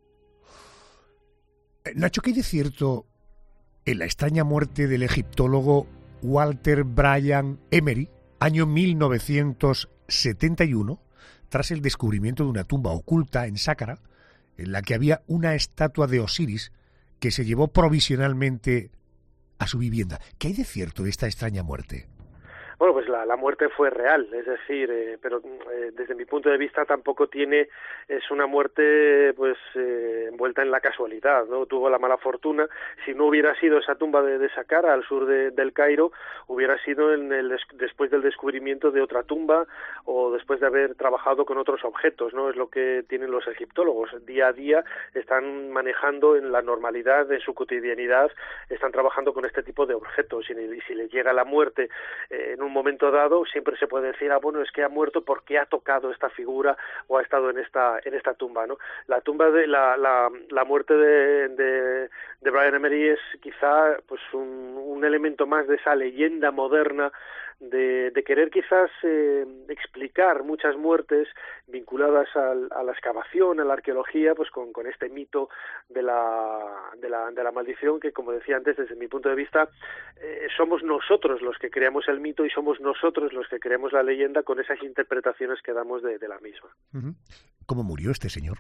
Nacho, ¿qué hay de cierto en la extraña muerte del egiptólogo Walter Bryan Emery, año mil novecientos setenta y uno, tras el descubrimiento de una tumba oculta en Sácara, en la que había una estatua de Osiris que se llevó provisionalmente a su vivienda? ¿Qué hay de cierto de esta extraña muerte? Bueno, pues la, la muerte fue real, es decir, eh, pero eh, desde mi punto de vista tampoco tiene, es una muerte pues eh, envuelta en la casualidad, ¿no? Tuvo la mala fortuna, si no hubiera sido esa tumba de, de Saqqara al sur de, del Cairo, hubiera sido en el, después del descubrimiento de otra tumba o después de haber trabajado con otros objetos, ¿no? Es lo que tienen los egiptólogos, día a día están manejando en la normalidad, en su cotidianidad, están trabajando con este tipo de objetos y, y si les llega la muerte eh, en un momento dado siempre se puede decir, ah, bueno, es que ha muerto porque ha tocado esta figura o ha estado en esta en esta tumba, ¿no? La tumba de la la, la muerte de, de de Bryan Emery es quizá pues un, un elemento más de esa leyenda moderna de, de querer quizás eh, explicar muchas muertes vinculadas al, a la excavación, a la arqueología, pues con, con este mito de la, de la de la maldición que, como decía antes, desde mi punto de vista, eh, somos nosotros los que creamos el mito y somos nosotros los que creamos la leyenda con esas interpretaciones que damos de, de la misma. ¿Cómo murió este señor?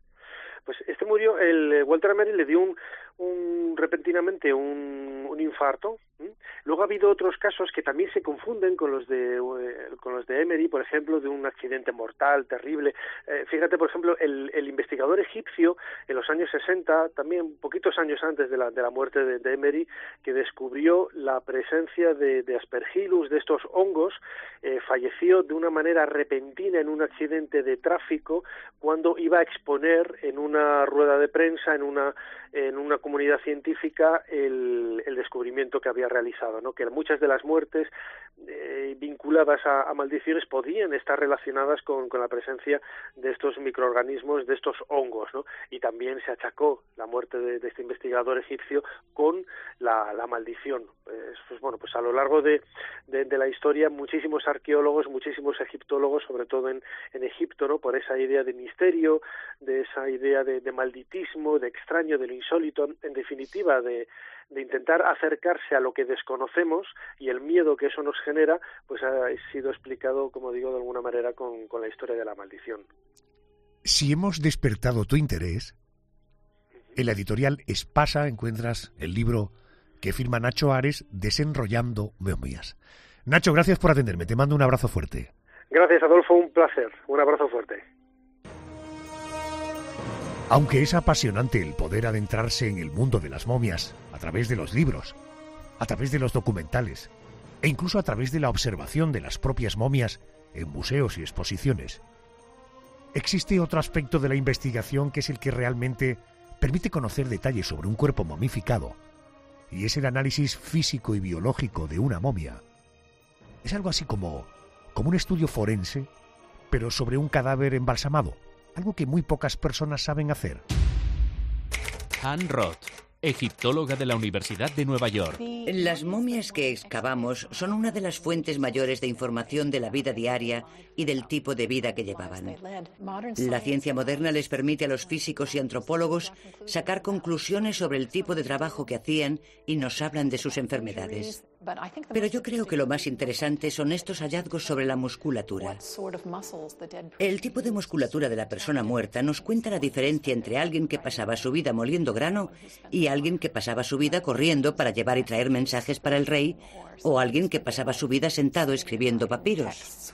Pues este murió, el Walter Emery le dio un, un repentinamente un, un infarto. ¿Mm? Luego ha habido otros casos que también se confunden con los de eh, con los de Emery, por ejemplo, de un accidente mortal terrible. Eh, fíjate, por ejemplo, el, el investigador egipcio en los años sesenta, también poquitos años antes de la de la muerte de, de Emery, que descubrió la presencia de, de aspergillus, de estos hongos, eh, falleció de una manera repentina en un accidente de tráfico cuando iba a exponer en una rueda de prensa, en una en una comunidad científica el, el descubrimiento que había realizado, ¿no? Que muchas de las muertes eh, vinculadas a, a maldiciones podían estar relacionadas con, con la presencia de estos microorganismos, de estos hongos, ¿no? Y también se achacó la muerte de, de este investigador egipcio con la, la maldición. Pues, pues bueno, pues a lo largo de, de, de la historia muchísimos arqueólogos, muchísimos egiptólogos, sobre todo en, en Egipto, ¿no? Por esa idea de misterio, de esa idea de, de malditismo, de extraño, de lo insólito, en definitiva de, de intentar acercarse a lo que desconocemos, y el miedo que eso nos genera, pues ha sido explicado, como digo, de alguna manera con, con la historia de la maldición. Si hemos despertado tu interés, en la editorial Espasa encuentras el libro que firma Nacho Ares, Desenrollando momias. Nacho, gracias por atenderme, te mando un abrazo fuerte. Gracias, Adolfo, un placer, un abrazo fuerte. Aunque es apasionante el poder adentrarse en el mundo de las momias a través de los libros, a través de los documentales e incluso a través de la observación de las propias momias en museos y exposiciones, existe otro aspecto de la investigación que es el que realmente permite conocer detalles sobre un cuerpo momificado, y es el análisis físico y biológico de una momia. Es algo así como, como un estudio forense, pero sobre un cadáver embalsamado. Algo que muy pocas personas saben hacer. Anne Roth, egiptóloga de la Universidad de Nueva York. Las momias que excavamos son una de las fuentes mayores de información de la vida diaria y del tipo de vida que llevaban. La ciencia moderna les permite a los físicos y antropólogos sacar conclusiones sobre el tipo de trabajo que hacían y nos hablan de sus enfermedades. Pero yo creo que lo más interesante son estos hallazgos sobre la musculatura. El tipo de musculatura de la persona muerta nos cuenta la diferencia entre alguien que pasaba su vida moliendo grano y alguien que pasaba su vida corriendo para llevar y traer mensajes para el rey, o alguien que pasaba su vida sentado escribiendo papiros.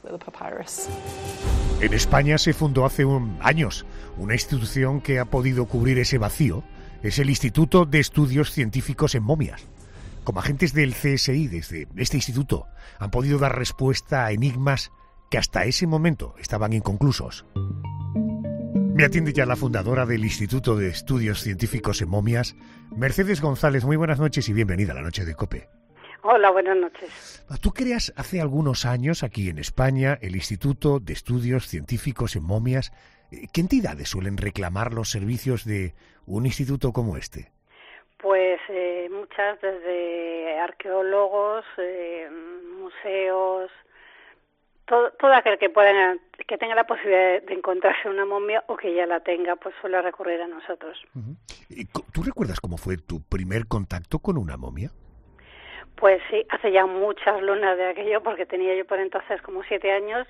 En España se fundó hace un, años una institución que ha podido cubrir ese vacío. Es el Instituto de Estudios Científicos en Momias. Como agentes del C S I desde este instituto han podido dar respuesta a enigmas que hasta ese momento estaban inconclusos. Me atiende ya la fundadora del Instituto de Estudios Científicos en Momias, Mercedes González. Muy buenas noches y bienvenida a la Noche de COPE. Hola, buenas noches. Tú creas hace algunos años aquí en España el Instituto de Estudios Científicos en Momias. ¿Qué entidades suelen reclamar los servicios de un instituto como este? Pues eh, muchas, desde arqueólogos, eh, museos, todo, todo aquel que pueda, que tenga la posibilidad de encontrarse una momia o que ya la tenga, pues suele recurrir a nosotros. Uh-huh. ¿Tú recuerdas cómo fue tu primer contacto con una momia? Pues sí, hace ya muchas lunas de aquello, porque tenía yo por entonces como siete años.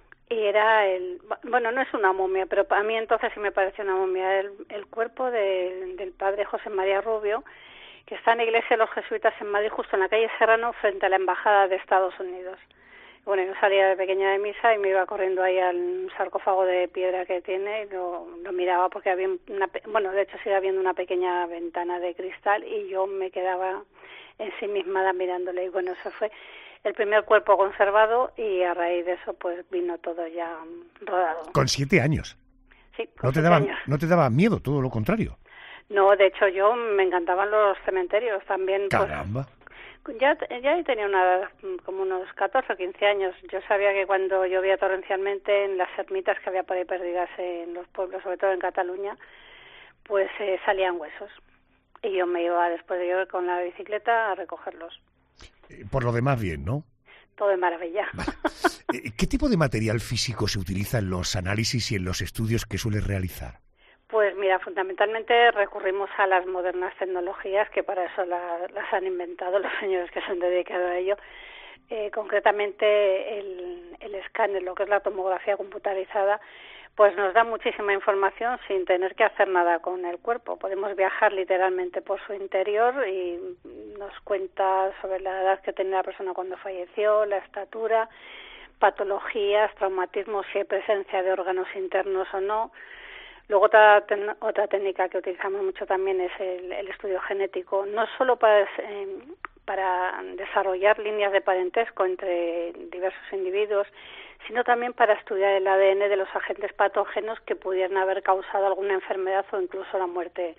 Y era el... Bueno, no es una momia, pero a mí entonces sí me pareció una momia. El, el cuerpo de, del padre José María Rubio, que está en la iglesia de los jesuitas en Madrid, justo en la calle Serrano, frente a la embajada de Estados Unidos. Bueno, yo salía de pequeña de misa y me iba corriendo ahí al sarcófago de piedra que tiene y lo, lo miraba porque había una... Bueno, de hecho sigue habiendo una pequeña ventana de cristal y yo me quedaba ensimismada mirándole. Y bueno, eso fue el primer cuerpo conservado y a raíz de eso pues vino todo ya rodado. ¿Con siete años? Sí, con ¿No te siete daba, años. ¿No te daba miedo? Todo lo contrario. No, de hecho yo me encantaban los cementerios también. Caramba. Pues, ya, ya tenía una edad, como unos catorce o quince años. Yo sabía que cuando llovía torrencialmente en las ermitas que había por ahí perdidas en los pueblos, sobre todo en Cataluña, pues eh, salían huesos. Y yo me iba después de llover con la bicicleta a recogerlos. Por lo demás, bien, ¿no? Todo de maravilla. Vale. ¿Qué tipo de material físico se utiliza en los análisis y en los estudios que sueles realizar? Pues mira, fundamentalmente recurrimos a las modernas tecnologías, que para eso la, las han inventado los señores que se han dedicado a ello. Eh, concretamente el, el escáner, lo que es la tomografía computarizada, pues nos da muchísima información sin tener que hacer nada con el cuerpo. Podemos viajar literalmente por su interior y nos cuenta sobre la edad que tenía la persona cuando falleció, la estatura, patologías, traumatismos, si hay presencia de órganos internos o no. Luego otra, ten, otra técnica que utilizamos mucho también es el, el estudio genético, no solo para, eh, para desarrollar líneas de parentesco entre diversos individuos, sino también para estudiar el A D N de los agentes patógenos que pudieran haber causado alguna enfermedad o incluso la muerte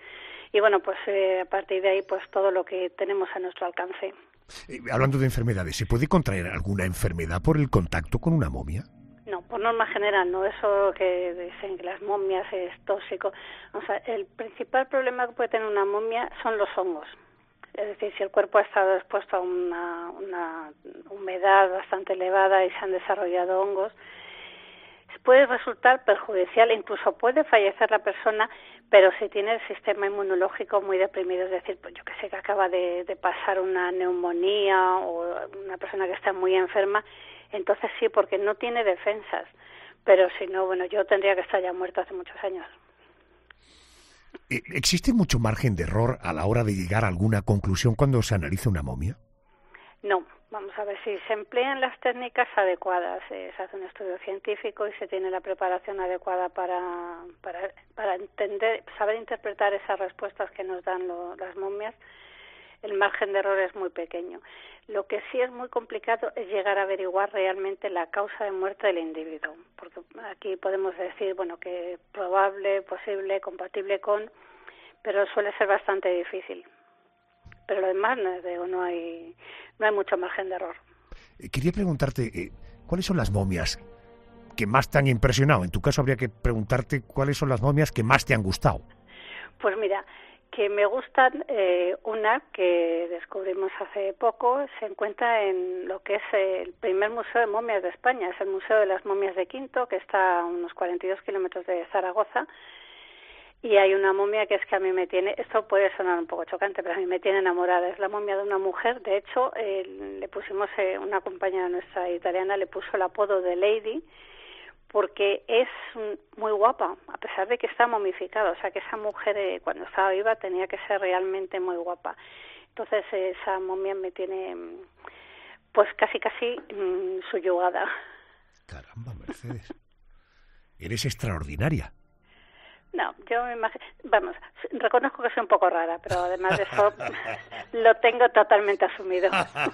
Y bueno, pues eh, a partir de ahí, pues todo lo que tenemos a nuestro alcance. Eh, hablando de enfermedades, ¿se puede contraer alguna enfermedad por el contacto con una momia? No, por norma general, no. Eso que dicen que las momias es tóxico. O sea, el principal problema que puede tener una momia son los hongos. Es decir, si el cuerpo ha estado expuesto a una, una humedad bastante elevada y se han desarrollado hongos, puede resultar perjudicial, incluso puede fallecer la persona, pero si tiene el sistema inmunológico muy deprimido, es decir, pues yo que sé, que acaba de, de pasar una neumonía o una persona que está muy enferma, entonces sí, porque no tiene defensas, pero si no, bueno, yo tendría que estar ya muerta hace muchos años. ¿Existe mucho margen de error a la hora de llegar a alguna conclusión cuando se analiza una momia? No. Vamos a ver, si se emplean las técnicas adecuadas, eh, se hace un estudio científico y se tiene la preparación adecuada para, para, para entender, saber interpretar esas respuestas que nos dan lo, las momias, el margen de error es muy pequeño. Lo que sí es muy complicado es llegar a averiguar realmente la causa de muerte del individuo, porque aquí podemos decir, bueno, que probable, posible, compatible con, pero suele ser bastante difícil. Pero lo demás, no, no hay no hay mucho margen de error. Quería preguntarte, eh, ¿cuáles son las momias que más te han impresionado? En tu caso habría que preguntarte cuáles son las momias que más te han gustado. Pues mira, que me gustan, eh, una que descubrimos hace poco, se encuentra en lo que es el primer museo de momias de España, es el Museo de las Momias de Quinto, que está a unos cuarenta y dos kilómetros de Zaragoza. Y hay una momia que es que a mí me tiene, esto puede sonar un poco chocante, pero a mí me tiene enamorada, es la momia de una mujer. De hecho, eh, le pusimos, eh, una compañera nuestra italiana le puso el apodo de Lady, porque es muy guapa, a pesar de que está momificada, o sea que esa mujer eh, cuando estaba viva tenía que ser realmente muy guapa. Entonces eh, esa momia me tiene, pues casi casi mmm, subyugada. Caramba, Mercedes, eres extraordinaria. No, yo me imagino, vamos, reconozco que soy un poco rara, pero además de eso lo tengo totalmente asumido.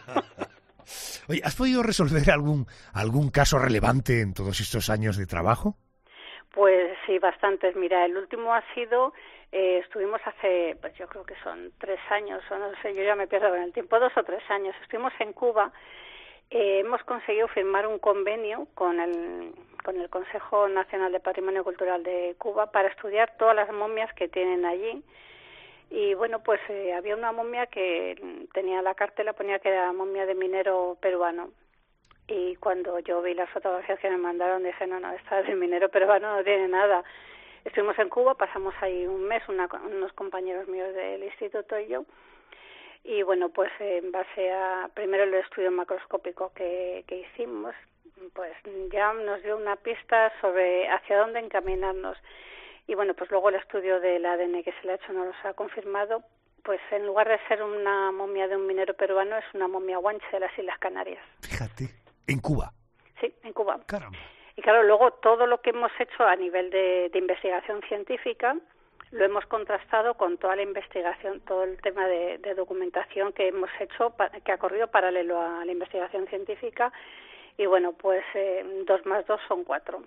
Oye, ¿has podido resolver algún algún caso relevante en todos estos años de trabajo? Pues sí, bastantes. Mira, el último ha sido, eh, estuvimos hace, pues yo creo que son tres años, o no sé, yo ya me pierdo con el tiempo, dos o tres años. Estuvimos en Cuba. Eh, hemos conseguido firmar un convenio con el, con el Consejo Nacional de Patrimonio Cultural de Cuba para estudiar todas las momias que tienen allí. Y bueno, pues eh, había una momia que tenía la cartela, ponía que era momia de minero peruano. Y cuando yo vi las fotografías que me mandaron, dije, no, no, esta de minero peruano no tiene nada. Estuvimos en Cuba, pasamos ahí un mes, una, unos compañeros míos del instituto y yo. Y bueno, pues en base a primero el estudio macroscópico que, que hicimos, pues ya nos dio una pista sobre hacia dónde encaminarnos. Y bueno, pues luego el estudio del A D N que se le ha hecho nos ha confirmado, pues en lugar de ser una momia de un minero peruano, es una momia guanche de las Islas Canarias. Fíjate, en Cuba. Sí, en Cuba. Caramba. Y claro, luego todo lo que hemos hecho a nivel de, de investigación científica lo hemos contrastado con toda la investigación, todo el tema de, de documentación que hemos hecho, que ha corrido paralelo a la investigación científica, y bueno, pues eh, dos más dos son cuatro.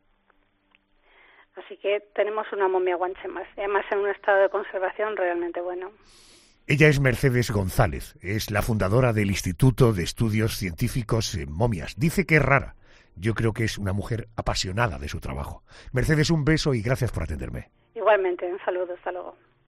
Así que tenemos una momia guanche más, y además en un estado de conservación realmente bueno. Ella es Mercedes González, es la fundadora del Instituto de Estudios Científicos en Momias. Dice que es rara. Yo creo que es una mujer apasionada de su trabajo. Mercedes, un beso y gracias por atenderme. Igualmente, un saludo, hasta luego.